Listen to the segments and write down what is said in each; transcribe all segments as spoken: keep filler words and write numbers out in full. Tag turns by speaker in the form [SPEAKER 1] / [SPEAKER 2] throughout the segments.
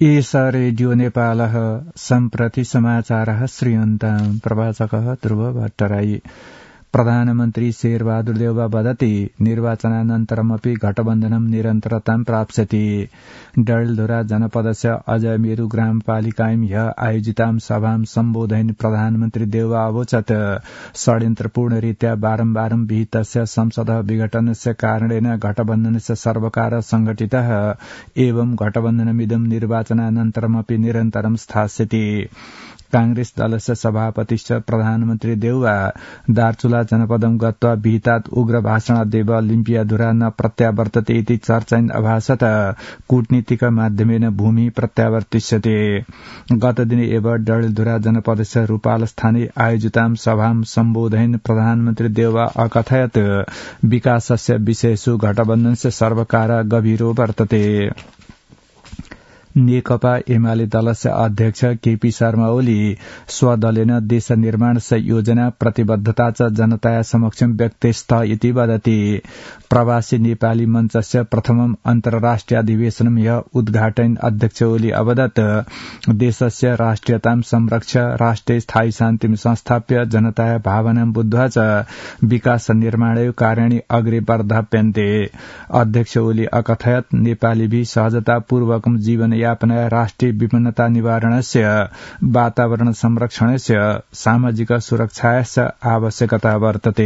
[SPEAKER 1] एष रेडियो नेपालः सम्प्रति समाचारः श्रूयन्ताम् प्रवाचकः ध्रुव भट्टराई। प्रधानमन्त्री शेरबहादुर देउवा वदति निर्वाचनानन्तरमपि घटबन्धनं निरन्तरतां प्राप्स्यति। डडेलधुरा जनपदस्य अजयमेरु ग्रामपालिकायां ह्य आयोजितां सभां सम्बोधयन् प्रधानमन्त्री देउवा अवोचत् षड्यन्त्रपूर्णरीत्या बारम्बारं विहितस्य संसदः विघटनस्य कारणेन घटबन्धनस्य सर्वकारः संघटितः एवं घटबन्धनमिदं निर्वाचनानन्तरमपि निरन्तरं स्थास्यति। कांग्रेस दलस्य सभापतिश्च प्रधानमन्त्री देउवा दार्चुला जनपदं गत्वा विहितात् उग्र भाषणादेव लिम्पियाधुरा न प्रत्यावर्तते इति चर्चायन् अभासत कूटनीतिक माध्यमेन भूमि प्रत्यावर्तिष्यते। गतदिने एव डडेलधुरा जनपदस्य रूपालस्थाने आयोजितां सभां सम्बोधयन् प्रधानमन्त्री देउवा अकथयत् विकासस्य विषयेषु घटबन्धनस्य सर्वकार गभीरो वर्तते। नेकपा एमाले दलस्य अध्यक्ष केपी शर्मा ओली स्वदलेन देश निर्माणस्य योजना प्रतिबद्धता च जनताया समक्षं व्यक्तेस्थ इति वदति। प्रवासी नेपाली मञ्चस्य प्रथमम् अन्तर्राष्ट्रिय अधिवेशनं ह्य उद्घाटयन् अध्यक्ष ओली अवदत् देशस्य राष्ट्रियतां संरक्ष्य राष्ट्रे स्थायी शान्तिं संस्थाप्य जनताया भावनां बुद्ध्वा च विकास निर्माणय कार्याणि अग्रे वर्धाप्यन्ते। अध्यक्ष ओली अकथयत् नेपालीभि सहजतापूर्वकं जीवन यापनाय राष्ट्रिय विभिन्नता निवारणस्य वातावरण संरक्षणस्य सामाजिक सुरक्षास्य आवश्यकता वर्तते।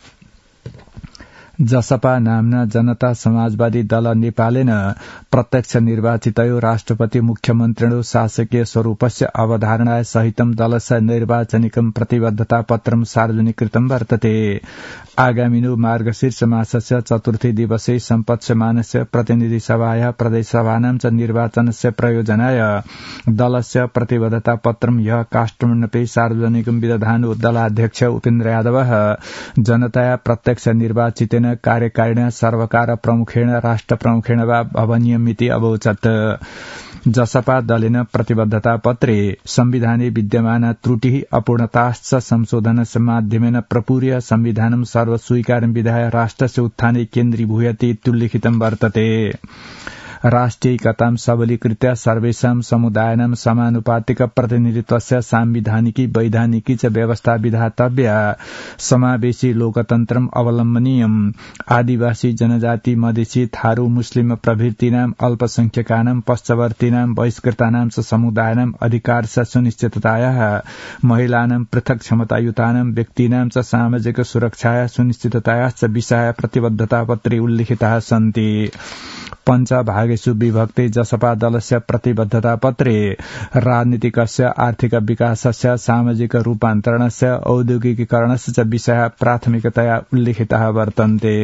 [SPEAKER 1] जसपा नाम्ना जनता समाजवादी दल नेपालेन प्रत्यक्ष निर्वाचितयो राष्ट्रपति मुख्यमन्त्रिणो शासकीय स्वरूपस्य अवधारणाय सहितं दलस्य निर्वाचनिकं प्रतिबद्धता पत्रं सार्वजनिकृतं वर्तते। आगामिनो मार्गशीर्ष मासस्य चतुर्थी दिवसे सम्पत्स्यमानस्य प्रतिनिधि सभाया प्रदेशसभानां च निर्वाचनस्य प्रयोजनाय दलस्य प्रतिबद्धता पत्रं ह्य काष्ठमण्डपे सार्वजनिकं विदधानो दलाध्यक्ष उपेन्द्र यादवः जनताया प्रत्यक्ष निर्वाचितेन कार्यकारिणा सर्वकार प्रमुखेण राष्ट्र प्रमुखेण वा भवनीयमिति अवोचत्। जसपा दलेन प्रतिबद्धता पत्रे संविधाने विद्यमान त्रुटिः अपूर्णताश्च संशोधनस्य माध्यमेन प्रपूर्य संविधानं सर्वस्वीकारं विधाय राष्ट्रस्य उत्थाने केन्द्रीभूयते इत्युल्लिखितं वर्तते। राष्ट्रियैकतां सबलीकृत्य सर्वेषां समुदायानां समानुपातिक प्रतिनिधित्वस्य सांविधानिकी वैधानिकी च व्यवस्था विधातव्या। समावेशी लोकतन्त्रम् अवलम्बनीयम्। आदिवासी जनजाति मधेसी थारू मुस्लिम प्रभृतीनां अल्पसंख्यकानां पश्चवर्तीनां बहिष्कृतानां च समुदायानां अधिकारस्य सुनिश्चिततायाः महिलानां पृथक् क्षमतायुतानां व्यक्तीनां च सामाजिक सुरक्षाया सुनिश्चिततायाश्च विषयाः प्रतिबद्धतापत्रे उल्लिखिताः सन्ति। पञ्चभागेषु विभक्ते जसपा दलस्य प्रतिबद्धता पत्रे राजनीतिकस्य आर्थिक विकासस्य सामाजिक रूपान्तरणस्य औद्योगिकीकरणस्य च विषयाः प्राथमिकतया उल्लिखिताः वर्तन्ते।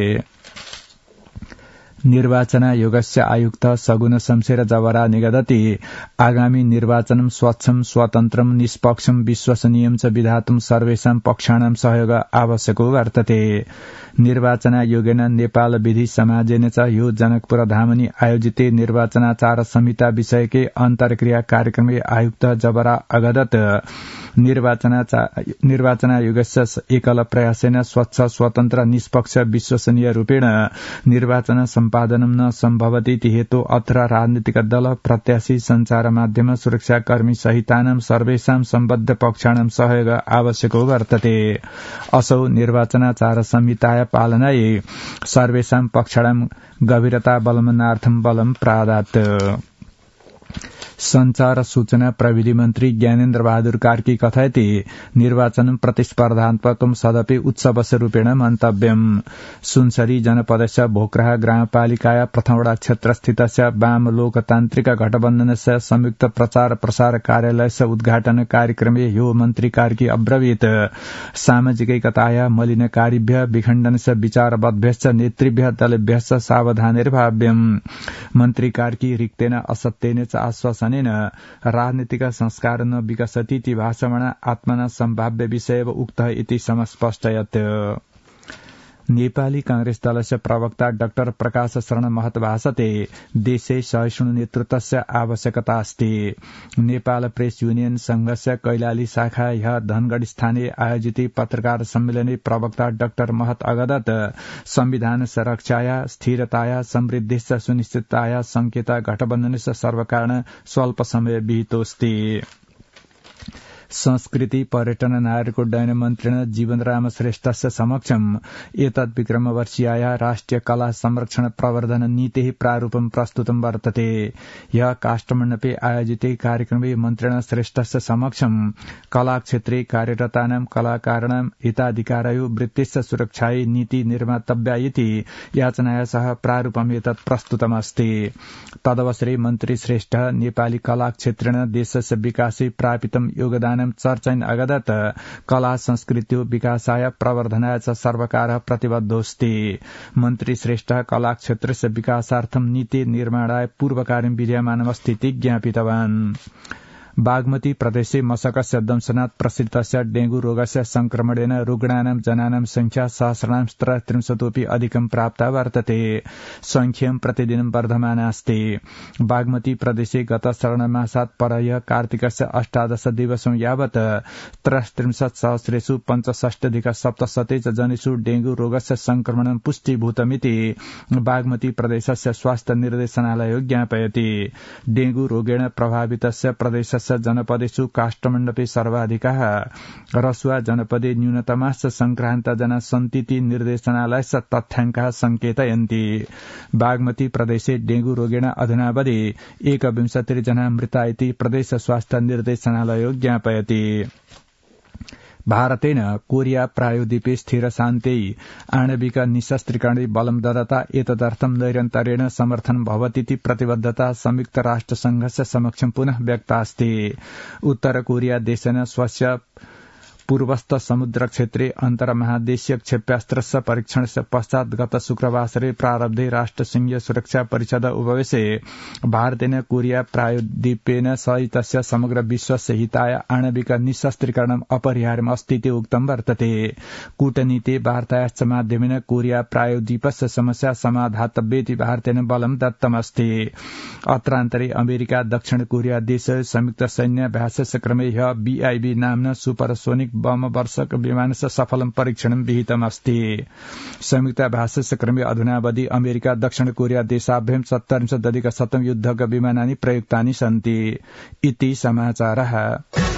[SPEAKER 1] निर्वाचनायोगस्य आयुक्त सगुन शमशेर जवरा निगदति आगामी निर्वाचनं स्वच्छं स्वतन्त्रं निष्पक्षं विश्वसनीयं च विधातुं सर्वेषां पक्षाणां सहयोग आवश्यको वर्तते। निर्वाचनायोगेन नेपाल विधि समाजेन च यो जनकपुर धामनि आयोजिते निर्वाचनाचार संहिता विषयके अन्तर्क्रिया कार्यक्रमे आयुक्त जवरा अगदत् निर्वाचनायोगस्य एकल प्रयासेन स्वच्छ स्वतन्त्र निष्पक्ष विश्वसनीय रूपेण निर्वाचन सम्पादनं न सम्भवति इति हेतु अत्र राजनीतिक दल प्रत्याशी संचार माध्यम सुरक्षाकर्मी सहितानां सर्वेषां सम्बद्ध पक्षाणां सहयोग आवश्यको वर्तते। असौ निर्वाचनाचार संहिताया पालनायै सर्वेषां पक्षाणां गभीरता बलमनार्थं बलं प्रादात्। संचार सूचना प्रविधि मन्त्री ज्ञानेन्द्र बहादुर कार्की कथयति निर्वाचनं प्रतिस्पर्धात्मकं सदपि उत्सवस्य रूपेण मन्तव्यम्। सुनसरी जनपदस्य भोक्राहा ग्रामपालिकाया प्रथमवटा क्षेत्रस्थितस्य वाम लोकतान्त्रिक गठबन्धनस्य संयुक्त प्रचार प्रसार कार्यालयस्य उद्घाटन कार्यक्रमे यो मन्त्री कार्की अब्रवीत् सामाजिकैकताया मलिनकारिभ्यः विखण्डनस्य विचारबद्धभ्यश्च नेतृभ्यः दलेभ्यश्च सावधानेर्भाव्यम्। मन्त्री कार्की रिक्तेन असत्येन च आश्वासन राजनीतिक संस्कार न विकसति इति भाषमाण आत्मना सम्भाव्य विषय उक्तः इति समस्पष्टयत्। नेपाली कांग्रेस दलस्य प्रवक्ता डाक्टर प्रकाश शरण महत भाषते देशे सहिष्णु नेतृत्वस्य आवश्यकता अस्ति। नेपाल प्रेस यूनियन संघस्य कैलाली शाखा ह्य धनगढ़ स्थानीय आयोजित पत्रकार सम्मेलने प्रवक्ता डाक्टर महत अगदत संविधान रक्षाया स्थिरताया समृद्धिश्च सुनिश्चितताया संकेता गठबन्धनस्य सर्वकारण स्वल्प समय विहितोऽस्ति। संस्कृति पर्यटन नागरिकोड्डयन मन्त्रिण जीवनराम श्रेष्ठस्य समक्षम एतद् विक्रमवर्षीयाया राष्ट्रिय कला संरक्षण प्रवर्धन नीतेः प्रारूपं प्रस्तुतं वर्तते। ह्यः काष्ठमण्डपे आयोजिते कार्यक्रमे मन्त्रिण श्रेष्ठस्य समक्षम कलाक्षेत्रे कार्यरतानां कलाकाराणां हिताधिकारयो वृत्तिश्च सुरक्षायै नीति निर्मातव्या इति याचनाया सह प्रारूपम् एतत् प्रस्तुतमस्ति। तदवसरे मन्त्री श्रेष्ठ नेपाली कलाक्षेत्रेण देशस्य विकासे प्रापितं योगदान चर्चयन् अगदत कला संस्कृत्यो विकासाय प्रवर्धनाय च सर्वकारः प्रतिबद्धोऽस्ति। मन्त्री श्रेष्ठ कला क्षेत्रस्य विकासार्थं नीति निर्माणाय पूर्वकार्यं विधीयमानमस्तीति ज्ञापितवान्। बागमती प्रदेशे मशकस्य दंशनात् प्रसिद्धस्य डेंगू रोगस्य संक्रमणेन रुग्णानां जनानां संख्या सहस्राणां त्रयस्त्रिंशतोऽपि अधिकं प्राप्ता वर्तते। संख्यं प्रतिदिनं वर्धमानास्ति। बागमती प्रदेशे गत श्रावणमासात् परह्य कार्तिकस्य अष्टादश दिवसं यावत् त्रयस्त्रिंशत् सहस्रेषु पञ्चषष्ट्यधिक सप्तशते च जनेषु डेंगू रोगस्य संक्रमणं पुष्टीभूतमिति बागमती प्रदेशस्य स्वास्थ्य निर्देशनालयो ज्ञापयति। डेंगू रोगेण प्रभावितस्य प्रदेशस्य जनपदेषु काष्ठमण्डपे सर्वाधिकाः रसुवा जनपदे न्यूनतमाश्च संक्रान्ता जना सन्तीति निर्देशनालयस्य तथ्याङ्काः संकेतयन्ति। बागमती प्रदेशे डेंगू रोगेण अधुनावधि एकविंशतिर्जना मृता इति प्रदेश स्वास्थ्य निर्देशनालयो ज्ञापयति। भारतेन कोरिया प्रायोद्वीपे स्थिर शान्त्यै आणविक निशस्त्रीकरणे बलं ददता एतदर्थं नैरन्तर्येण समर्थन भवतीति प्रतिबद्धता संयुक्त राष्ट्र संघस्य समक्षं पुनः व्यक्तास्ति। उत्तर कोरिया देशेन स्वस्य पूर्वस्थ समुद्र क्षेत्रे अन्तर्महादेशीय क्षेप्यास्त्रस्य परीक्षणस्य पश्चात् गत शुक्रवासरे प्रारब्धे राष्ट्रसंघीय सुरक्षा परिषद उपवेशे भारतेन कोरिया प्रायोद्वीपेन सहितस्य समग्र विश्वस्य हिताय आणविक निशस्त्रीकरणम् अपरिहार्यम् अस्तीति उक्तं वर्तते। कूटनीति वार्तायाश्च माध्यमेन कोरिया प्रायोद्वीपस्य समस्या समाधातव्येति भारतेन बलं दत्तमस्ति। अत्रान्तरे अमेरिका दक्षिण कोरिया देश संयुक्त सैन्याभ्यासस्य क्रमे ह्यः बीआईबी नाम्ना सुपरसोनिक बम वर्षक विमानस्य सफलं परीक्षणं विहितमस्ति। संयुक्ताभ्यासस्य क्रमे अधुनावधि अमेरिका दक्षिण कोरिया देशाभ्यां चत्वारिंशदधिक शतं युद्धक विमानानि प्रयुक्तानि सन्ति इति समाचारः।